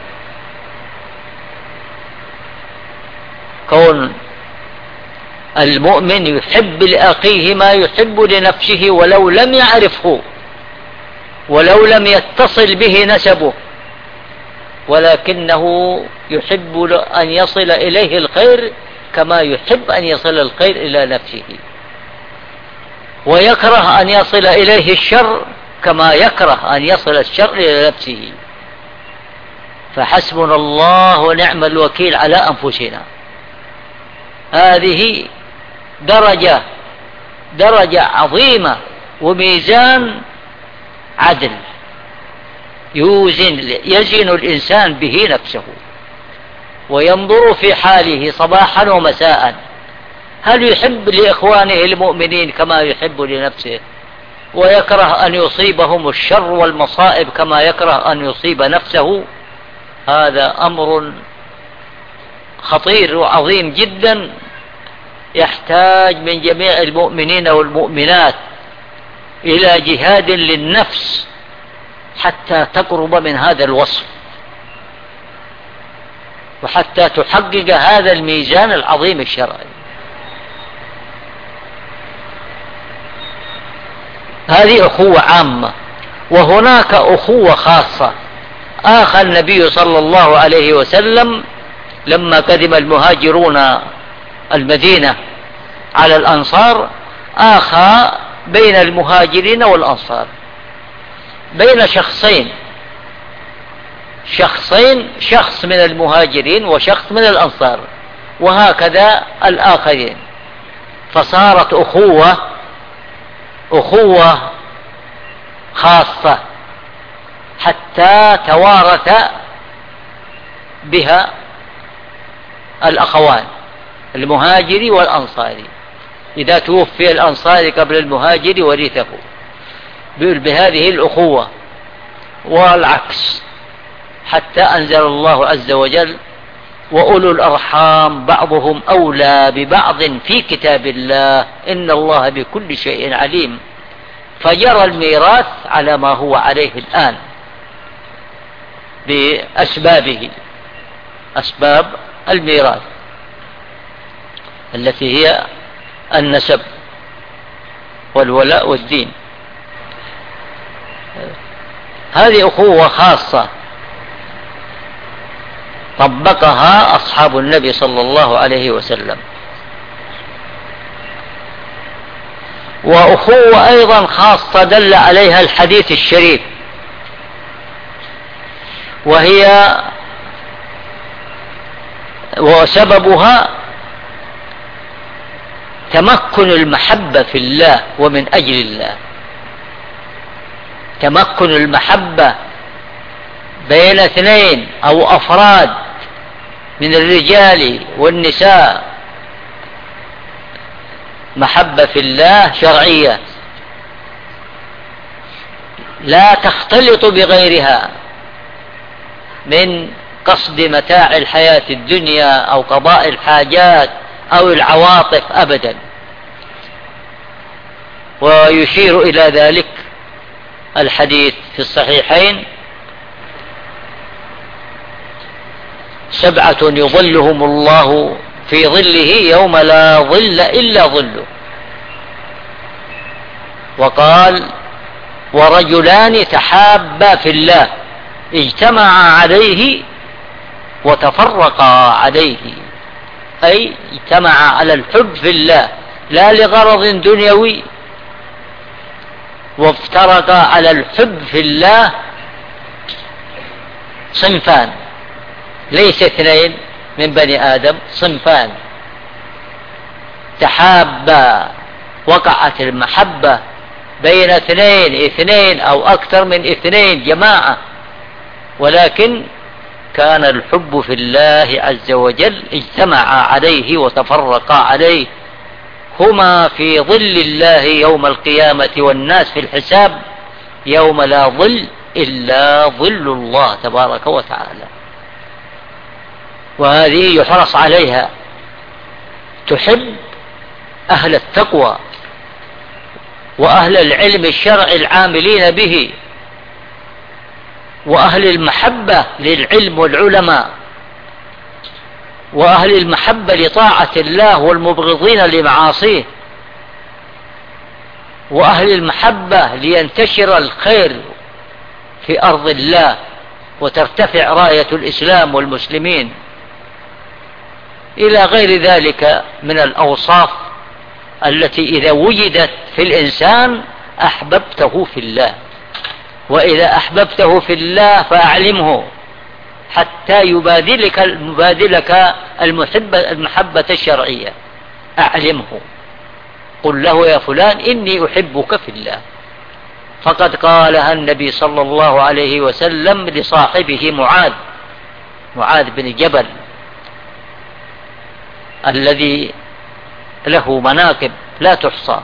كون المؤمن يحب لأخيه ما يحب لنفسه ولو لم يعرفه ولو لم يتصل به نسبه، ولكنه يحب أن يصل إليه الخير كما يحب أن يصل الخير إلى نفسه، ويكره أن يصل إليه الشر كما يكره أن يصل الشر إلى نفسه. فحسبنا الله ونعم الوكيل على أنفسنا. هذه درجة درجة عظيمة وميزان عدل يوزن يزن الإنسان به نفسه، وينظر في حاله صباحا ومساء هل يحب لإخوانه المؤمنين كما يحب لنفسه، ويكره أن يصيبهم الشر والمصائب كما يكره أن يصيب نفسه. هذا أمر خطير وعظيم جدا، يحتاج من جميع المؤمنين والمؤمنات إلى جهاد للنفس حتى تقرب من هذا الوصف، وحتى تحقق هذا الميزان العظيم الشرعي. هذه أخوة عامة. وهناك أخوة خاصة. آخى النبي صلى الله عليه وسلم لما قدم المهاجرون المدينة على الأنصار، آخى بين المهاجرين والأنصار، بين شخصين شخصين شخص من المهاجرين وشخص من الأنصار، وهكذا الآخرين. فصارت أخوة أخوة خاصة حتى توارث بها الأخوان المهاجري والأنصاري. إذا توفي الأنصاري قبل المهاجر ورثه بهذه الأخوة، والعكس، حتى أنزل الله عز وجل: وأولو الأرحام بعضهم أولى ببعض في كتاب الله إن الله بكل شيء عليم. فجرى الميراث على ما هو عليه الآن بأسبابه، أسباب الميراث التي هي النسب والولاء والدين. هذه أخوة خاصة طبقها أصحاب النبي صلى الله عليه وسلم. وأخوة أيضا خاصة دل عليها الحديث الشريف، وهي وسببها تمكن المحبة في الله ومن أجل الله، تمكن المحبة بين اثنين أو أفراد من الرجال والنساء، محبة في الله شرعية لا تختلط بغيرها من قصد متاع الحياة الدنيا أو قضاء الحاجات أو العواطف أبدا. ويشير إلى ذلك الحديث في الصحيحين: سبعة يظلهم الله في ظله يوم لا ظل إلا ظله. وقال: ورجلان تحابا في الله اجتمعا عليه وتفرقا عليه، أي اجتمعا على الحب في الله لا لغرض دنيوي، وافترقا على الحب في الله. صنفان، ليس اثنين من بني آدم، صنفان. تحابا، وقعت المحبة بين اثنين اثنين أو أكثر من اثنين، جماعة، ولكن كان الحب في الله عز وجل اجتمعا عليه وتفرقا عليه، هما في ظل الله يوم القيامة والناس في الحساب يوم لا ظل إلا ظل الله تبارك وتعالى. وهذه يحرص عليها، تحب أهل التقوى وأهل العلم الشرعي العاملين به، وأهل المحبة للعلم والعلماء، وأهل المحبة لطاعة الله والمبغضين لمعاصيه، وأهل المحبة لينتشر الخير في أرض الله وترتفع راية الإسلام والمسلمين، إلى غير ذلك من الأوصاف التي إذا وجدت في الإنسان أحببته في الله. وإذا أحببته في الله فأعلمه حتى يبادلك يبادلك المحبة المحبة الشرعية. أعلمه، قل له: يا فلان إني أحبك في الله. فقد قالها النبي صلى الله عليه وسلم لصاحبه معاذ معاذ بن جبل الذي له مناقب لا تحصى.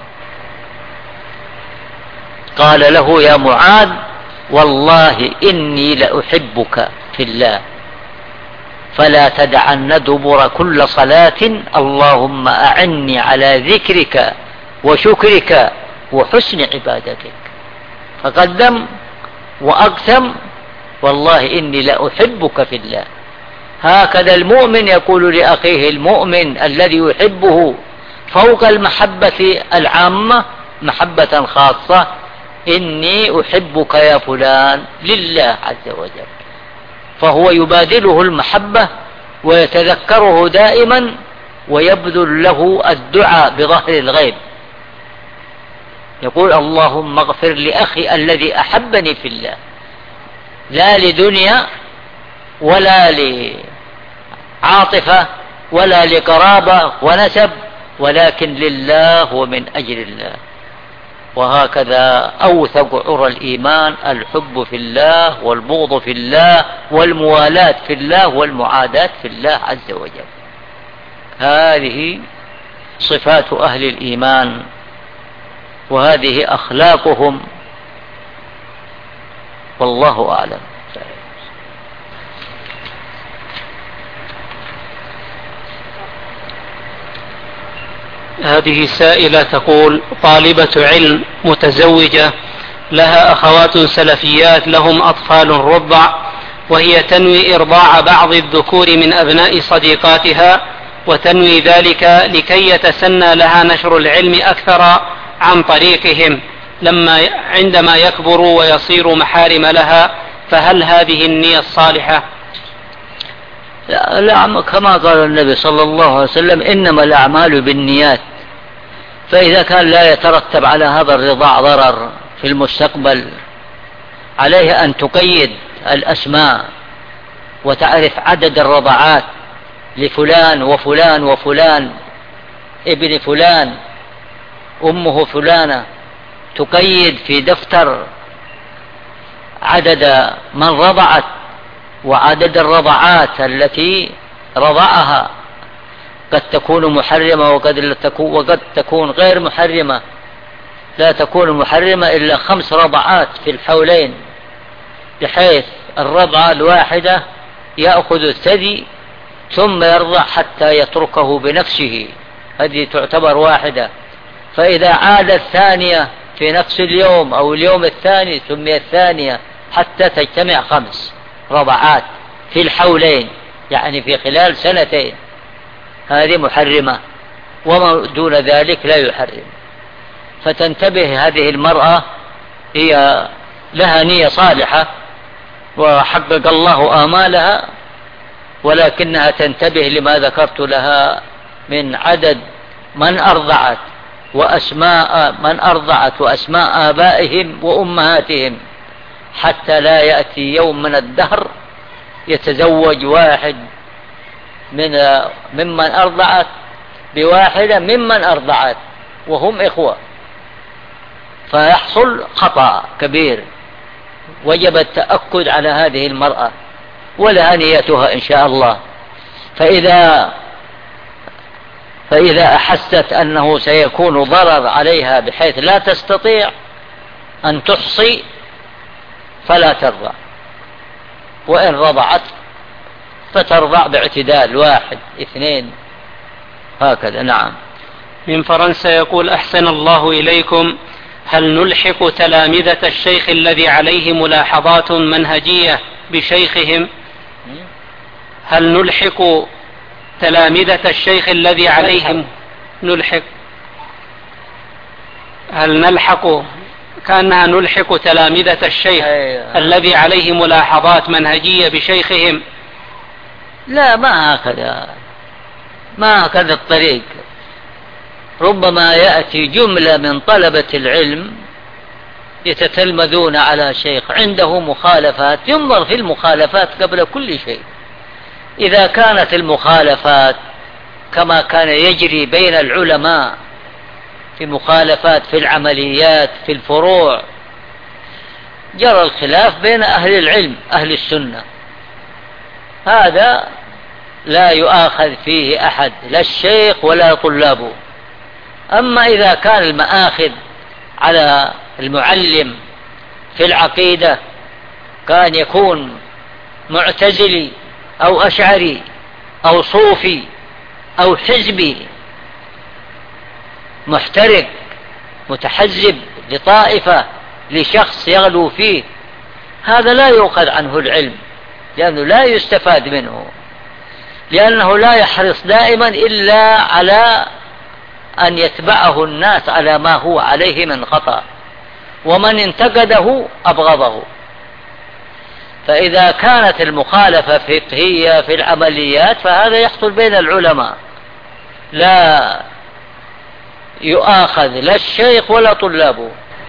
قال له: يا معاذ، والله إني لأحبك في الله، فلا تدعن دبر كل صلاة اللهم أعني على ذكرك وشكرك وحسن عبادتك. فقدم وأقسم: والله إني لأحبك في الله. هكذا المؤمن يقول لأخيه المؤمن الذي يحبه فوق المحبة العامة محبة خاصة: إني أحبك يا فلان لله عز وجل. فهو يبادله المحبة ويتذكره دائما ويبذل له الدعاء بظهر الغيب، يقول: اللهم اغفر لأخي الذي أحبني في الله، لا لدنيا ولا لعاطفة ولا لقرابة ونسب، ولكن لله ومن أجل الله. وهكذا أوثق عرى الإيمان الحب في الله والبغض في الله والموالاة في الله والمعاداة في الله عز وجل. هذه صفات أهل الإيمان، وهذه أخلاقهم، والله أعلم. هذه سائلة تقول: طالبة علم متزوجة لها أخوات سلفيات لهم أطفال رضع، وهي تنوي إرضاع بعض الذكور من أبناء صديقاتها، وتنوي ذلك لكي يتسنى لها نشر العلم أكثر عن طريقهم لما عندما يكبروا ويصيروا محارم لها، فهل هذه النية الصالحة؟ لا, لا كما قال النبي صلى الله عليه وسلم: إنما الأعمال بالنيات. فإذا كان لا يترتب على هذا الرضاع ضرر في المستقبل، عليه أن تقيد الأسماء وتعرف عدد الرضعات لفلان وفلان وفلان، ابن فلان، أمه فلانة، تقيد في دفتر عدد من رضعت وعدد الرضعات التي رضعها، قد تكون محرمة وقد تكون, وقد تكون غير محرمة، لا تكون محرمة إلا خمس رضعات في الحولين، بحيث الرضعة الواحدة يأخذ الثدي ثم يرضع حتى يتركه بنفسه، هذه تعتبر واحدة. فإذا عاد الثانية في نفس اليوم أو اليوم الثاني سمي الثانية، حتى تجتمع خمس رضعات في الحولين، يعني في خلال سنتين، هذه محرمة، وما دون ذلك لا يحرم. فتنتبه هذه المرأة، هي لها نية صالحة وحقق الله آمالها، ولكنها تنتبه لما ذكرت لها من عدد من أرضعت وأسماء من أرضعت وأسماء آبائهم وأمهاتهم، حتى لا يأتي يوم من الدهر يتزوج واحد من ممن أرضعت بواحدة ممن أرضعت وهم إخوة، فيحصل خطأ كبير. وجب التأكد على هذه المرأة ولها نيتها إن شاء الله. فإذا فإذا أحست أنه سيكون ضرر عليها بحيث لا تستطيع أن تحصي فلا ترضع، وإن رضعت فترضع باعتدال، واحد اثنين هكذا. نعم. من فرنسا يقول: أحسن الله إليكم، هل نلحق تلامذة الشيخ الذي عليه ملاحظات منهجية بشيخهم؟ هل نلحق تلامذة الشيخ الذي عليهم نلحق هل نلحق كأنها نلحق تلامذة الشيخ الذي عليه ملاحظات منهجية بشيخهم؟ لا، ما هكذا، ما هكذا الطريق. ربما يأتي جملة من طلبة العلم يتتلمذون على شيخ عنده مخالفات، ينظر في المخالفات قبل كل شيء. إذا كانت المخالفات كما كان يجري بين العلماء في مخالفات في العمليات في الفروع، جرى الخلاف بين أهل العلم أهل السنة، هذا لا يؤاخذ فيه أحد، لا الشيخ ولا طلابه. أما إذا كان المآخذ على المعلم في العقيدة كان يكون معتزلي أو أشعري أو صوفي أو حزبي محترق متحزب لطائفة لشخص يغلو فيه، هذا لا يؤخذ عنه العلم، لأنه لا يستفاد منه، لأنه لا يحرص دائما إلا على أن يتبعه الناس على ما هو عليه من خطأ، ومن انتقده أبغضه. فإذا كانت المخالفة فقهية في العمليات فهذا يحصل بين العلماء، لا يؤاخذ لا الشيخ ولا طلابه.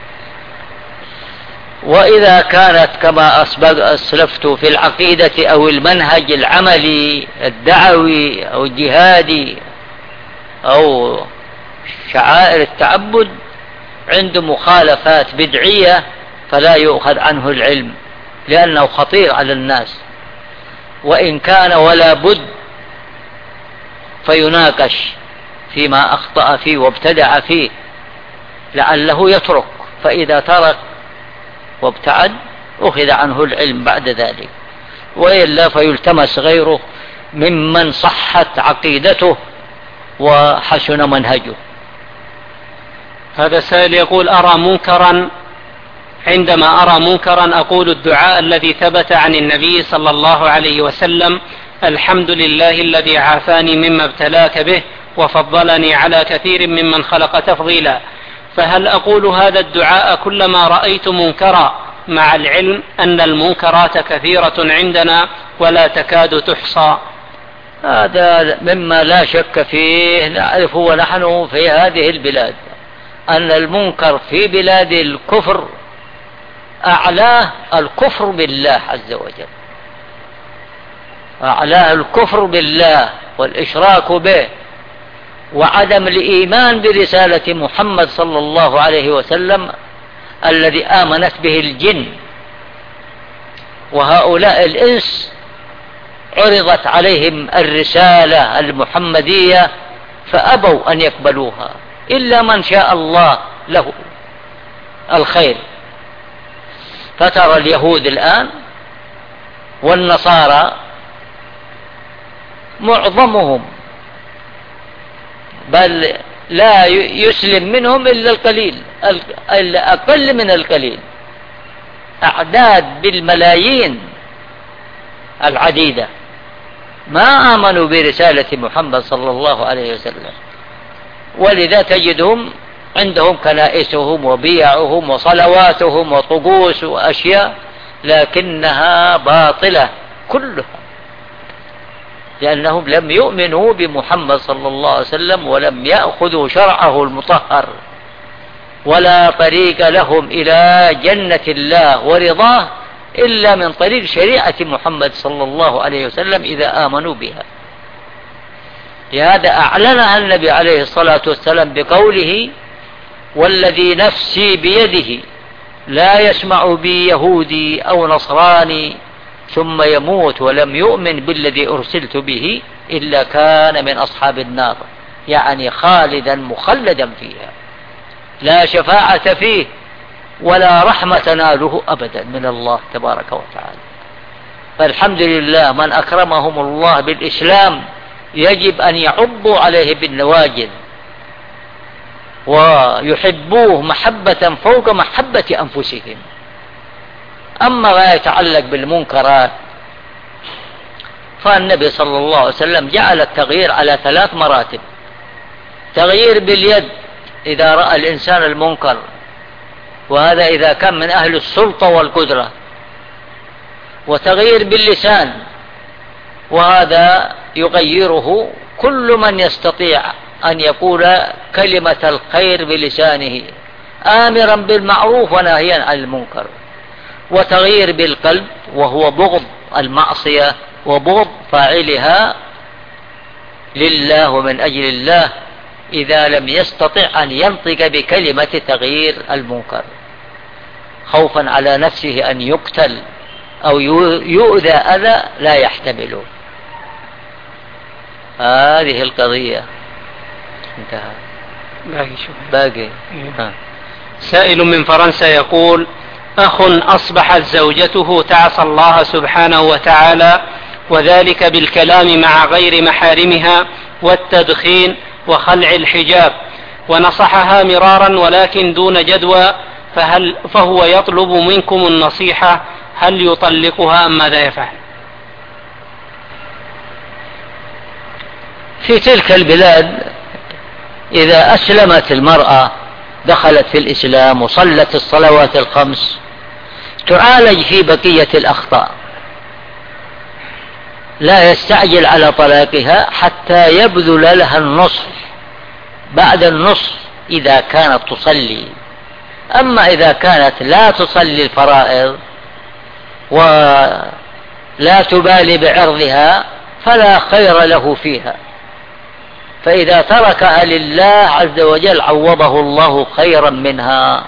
وإذا كانت كما أسلفت في العقيدة أو المنهج العملي الدعوي أو الجهادي أو شعائر التعبد عنده مخالفات بدعية فلا يؤخذ عنه العلم، لأنه خطير على الناس. وإن كان ولا بد فيناقش فيما أخطأ فيه وابتدع فيه لعله يترك، فإذا ترك وابتعد أخذ عنه العلم بعد ذلك، وإلا فيلتمس غيره ممن صحت عقيدته وحسن منهجه. هذا سائل يقول: أرى منكرا عندما أرى منكرا أقول الدعاء الذي ثبت عن النبي صلى الله عليه وسلم: الحمد لله الذي عافاني مما ابتلاك به وفضلني على كثير ممن خلق تفضيلا، فهل أقول هذا الدعاء كلما رأيت منكرا، مع العلم أن المنكرات كثيرة عندنا ولا تكاد تحصى؟ هذا مما لا شك فيه، نعرفه ونحن في هذه البلاد أن المنكر في بلاد الكفر أعلاه الكفر بالله عز وجل، أعلاه الكفر بالله والإشراك به وعدم الإيمان برسالة محمد صلى الله عليه وسلم الذي آمنت به الجن، وهؤلاء الإنس عرضت عليهم الرسالة المحمدية فأبوا أن يقبلوها إلا من شاء الله له الخير. فترى اليهود الآن والنصارى معظمهم بل لا يسلم منهم إلا القليل، أقل من القليل، أعداد بالملايين العديدة ما آمنوا برسالة محمد صلى الله عليه وسلم، ولذا تجدهم عندهم كنائسهم وبيعهم وصلواتهم وطقوس وأشياء لكنها باطلة كلها، لأنهم لم يؤمنوا بمحمد صلى الله عليه وسلم ولم يأخذوا شرعه المطهر، ولا طريق لهم إلى جنة الله ورضاه إلا من طريق شريعة محمد صلى الله عليه وسلم إذا آمنوا بها. لهذا أعلنها النبي عليه الصلاة والسلام بقوله: والذي نفسي بيده لا يسمع بي يهودي أو نصراني ثم يموت ولم يؤمن بالذي أرسلت به إلا كان من أصحاب النار، يعني خالدا مخلدا فيها، لا شفاعة فيه ولا رحمة تناله أبدا من الله تبارك وتعالى. فالحمد لله من أكرمهم الله بالإسلام يجب أن يعضوا عليه بالنواجذ ويحبوه محبة فوق محبة أنفسهم. أما ما يتعلق بالمنكرات فالنبي صلى الله عليه وسلم جعل التغيير على ثلاث مراتب: تغيير باليد إذا رأى الإنسان المنكر، وهذا إذا كان من أهل السلطة والقدرة، وتغيير باللسان، وهذا يغيره كل من يستطيع أن يقول كلمة الخير بلسانه آمرا بالمعروف وناهيا عن المنكر، وتغيير بالقلب وهو بغض المعصية وبغض فاعلها لله ومن أجل الله إذا لم يستطع أن ينطق بكلمة تغيير المنكر، خوفا على نفسه أن يقتل أو يؤذى أذى لا يحتمله. هذه القضية. انتهى. باقي شو باقي. ها. سائل من فرنسا يقول: أخ أصبحت زوجته تعصى الله سبحانه وتعالى، وذلك بالكلام مع غير محارمها والتدخين وخلع الحجاب، ونصحها مرارا ولكن دون جدوى، فهل فهو يطلب منكم النصيحة، هل يطلقها أم ماذا يفعل؟ في تلك البلاد إذا أسلمت المرأة دخلت في الإسلام وصلت الصلوات الخمس تعالج في بقية الأخطاء، لا يستعجل على طلاقها حتى يبذل لها النصح بعد النصح إذا كانت تصلي. أما إذا كانت لا تصلي الفرائض ولا تبالي بعرضها فلا خير له فيها، فإذا تركها لله عز وجل عوضه الله خيرا منها.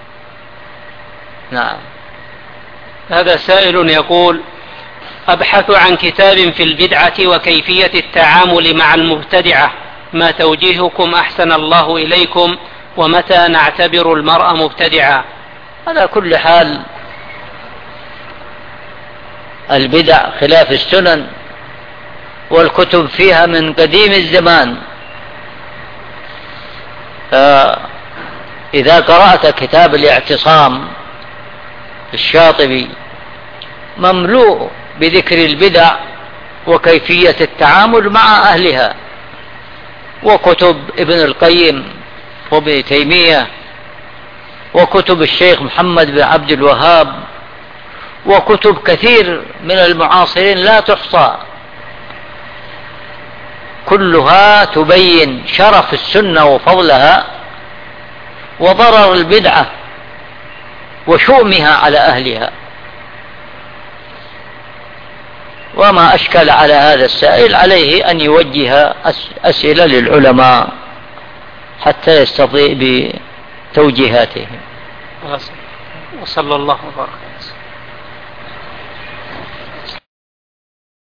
نعم. هذا سائل يقول: أبحث عن كتاب في البدعة وكيفية التعامل مع المبتدعة، ما توجيهكم أحسن الله إليكم، ومتى نعتبر المرأة مبتدعة؟ على كل حال البدع خلاف السنن، والكتب فيها من قديم الزمان، إذا قرأت كتاب الاعتصام الشاطبي مملوء بذكر البدع وكيفية التعامل مع أهلها، وكتب ابن القيم وابن تيمية وكتب الشيخ محمد بن عبد الوهاب وكتب كثير من المعاصرين لا تحصى، كلها تبين شرف السنة وفضلها وضرر البدعة وشؤمها على أهلها. وما أشكل على هذا السائل عليه أن يوجه أسئلة للعلماء حتى يستطيع بتوجيهاتهم. وصلى الله وبارك.